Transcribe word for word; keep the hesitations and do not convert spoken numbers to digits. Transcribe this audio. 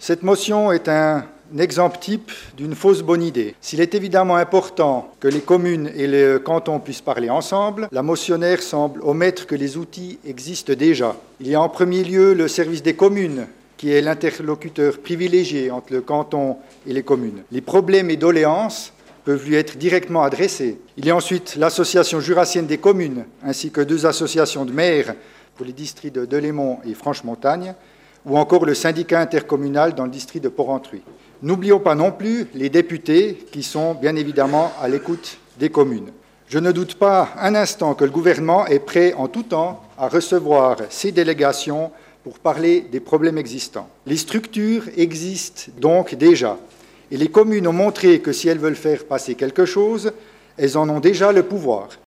Cette motion est un exemple type d'une fausse bonne idée. S'il est évidemment important que les communes et les cantons puissent parler ensemble, la motionnaire semble omettre que les outils existent déjà. Il y a en premier lieu le service des communes, qui est l'interlocuteur privilégié entre le canton et les communes. Les problèmes et doléances peuvent lui être directement adressés. Il y a ensuite l'association jurassienne des communes, ainsi que deux associations de maires pour les districts de Delémont et Franche-Montagne, ou encore le syndicat intercommunal dans le district de Porrentruy. N'oublions pas non plus les députés qui sont bien évidemment à l'écoute des communes. Je ne doute pas un instant que le gouvernement est prêt en tout temps à recevoir ces délégations pour parler des problèmes existants. Les structures existent donc déjà, et les communes ont montré que si elles veulent faire passer quelque chose, elles en ont déjà le pouvoir.